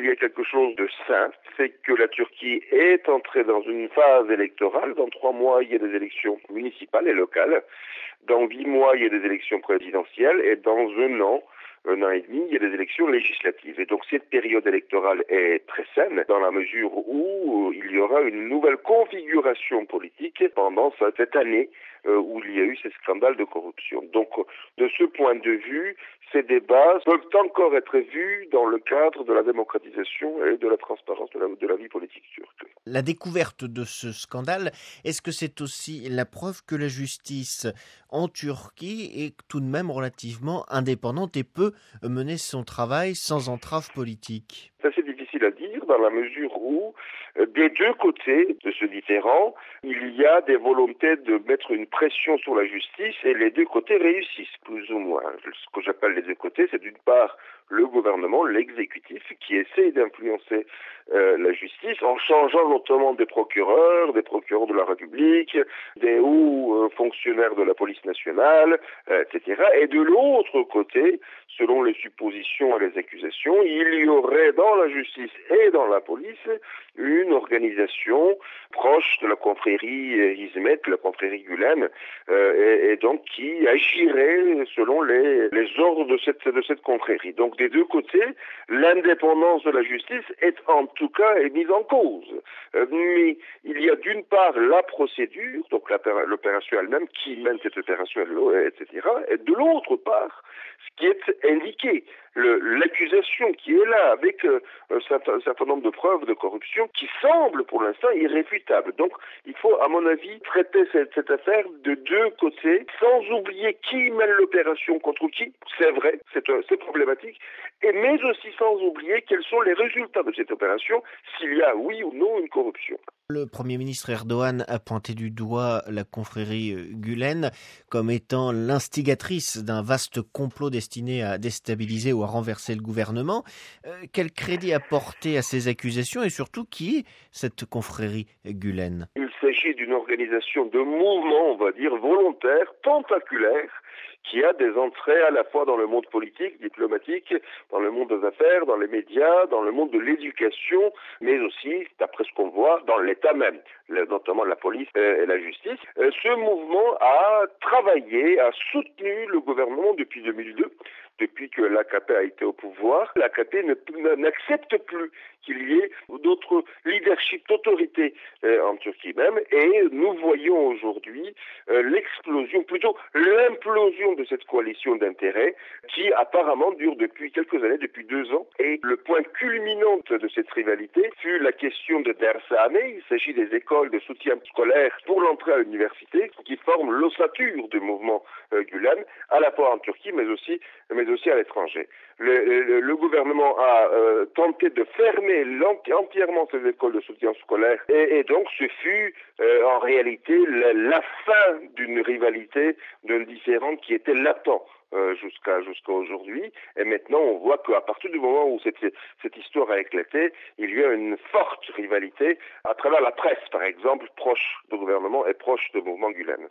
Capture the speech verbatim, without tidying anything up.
Il y a quelque chose de sain, c'est que la Turquie est entrée dans une phase électorale. Dans trois mois, il y a des élections municipales et locales. Dans huit mois, il y a des élections présidentielles. Et dans un an, un an et demi, il y a des élections législatives. Et donc cette période électorale est très saine dans la mesure où il y aura une nouvelle configuration politique pendant cette année euh, où il y a eu ces scandales de corruption. Donc de ce point de vue, ces débats peuvent encore être vus dans le cadre de la démocratisation et de la transparence de la, de la vie politique turque. La découverte de ce scandale, est-ce que c'est aussi la preuve que la justice en Turquie est tout de même relativement indépendante et peut mener son travail sans entrave politique? C'est assez difficile à dire dans la mesure où, des deux côtés de ce différend, il y a des volontés de mettre une pression sur la justice et les deux côtés réussissent plus ou moins. Ce que j'appelle les deux côtés, c'est d'une part le gouvernement, l'exécutif, qui essaie d'influencer euh, la justice en changeant notamment des procureurs, des procureurs de la République, des hauts euh, fonctionnaires de la police nationale, euh, et cetera. Et de l'autre côté, selon les suppositions et les accusations, il y aurait dans la justice et dans la police une organisation proche de la confrérie Hizmet, la confrérie Gülen, euh, et, et donc qui agirait selon les, les ordres de cette, de cette confrérie. Donc des deux côtés, l'indépendance de la justice est en tout cas est mise en cause. Euh, mais il y a d'une part la procédure, donc l'opération elle-même, qui mène cette opération, et cetera. Et de l'autre part, ce qui est indiqué, le, l'accusation qui est là, avec euh, un, certain, un certain nombre de preuves de corruption qui semblent pour l'instant irréfutables. Donc il faut, à mon avis, traiter cette, cette affaire de deux côtés, sans oublier qui mène l'opération contre qui, c'est vrai, c'est, un, c'est problématique, et mais aussi sans oublier quels sont les résultats de cette opération, s'il y a oui ou non une corruption. Le Premier ministre Erdogan a pointé du doigt la confrérie Gülen comme étant l'instigatrice d'un vaste complot destiné à déstabiliser ou à renverser le gouvernement. Euh, quel crédit apporter à ces accusations et surtout qui est cette confrérie Gülen? Il s'agit d'une organisation de mouvement, on va dire, volontaire, tentaculaire, qui a des entrées à la fois dans le monde politique, diplomatique, dans le monde des affaires, dans les médias, dans le monde de l'éducation, mais aussi, d'après ce qu'on voit, dans l'État même, notamment la police et la justice. Ce mouvement a travaillé, a soutenu le gouvernement depuis deux mille deux, depuis que l'A K P a été au pouvoir. L'A K P ne, n'accepte plus qu'il y ait d'autres leaderships d'autorité euh, en Turquie même, et nous voyons aujourd'hui euh, l'explosion, plutôt l'implosion de cette coalition d'intérêts qui apparemment dure depuis quelques années, depuis deux ans, et le point culminant de cette rivalité fut la question de Dersane. Il s'agit des écoles de soutien scolaire pour l'entrée à l'université qui forment l'ossature du mouvement euh, Gülen, à la fois en Turquie mais aussi, mais aussi à l'étranger. Le, le, le gouvernement a euh, tenté de fermer entièrement ces écoles de soutien scolaire et, et donc ce fut euh, en réalité la, la fin d'une rivalité, d'un différend qui était latent euh, jusqu'à jusqu'à aujourd'hui. Et maintenant on voit qu'à partir du moment où cette, cette histoire a éclaté, il y a une forte rivalité à travers la presse par exemple, proche du gouvernement et proche du mouvement Gülen.